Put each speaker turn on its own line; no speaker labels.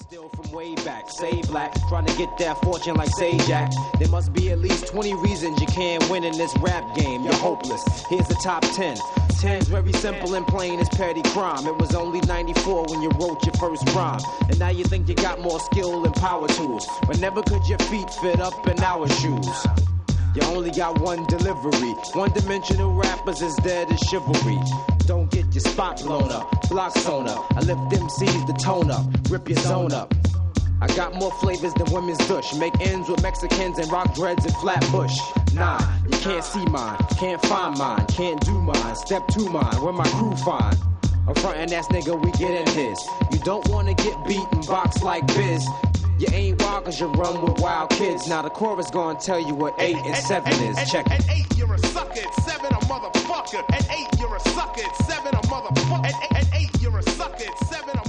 Still from way back, say black, trying to get that fortune like Sajak. There must be at least 20 reasons you can't win in this rap game. You're hopeless. Here's the top 10. 10's very simple and plain as petty crime. It was only 94 when you wrote your first rhyme. And now you think you got more skill and power tools. But never could your feet fit up in our shoes. You only got one delivery. One-dimensional rappers is dead as chivalry. Don't get your spot blown up, block sewn up. I lift MCs to tone up, rip your zone up. I got more flavors than women's dush. Make ends with Mexicans and rock dreads and Flatbush. Nah, you can't see mine, can't find mine, can't do mine. Step to mine, where my crew find. A frontin' ass nigga, we get in his. You don't wanna get beat and box like Biz. You ain't wild cause you run with wild kids. Now the chorus gonna tell you what 8 and 7 is. Check it.
At 8 you're a sucker, at 7 a motherfucker. At 8 you're a sucker, at 7 a motherfucker. At 8 you're a sucker, at 7 a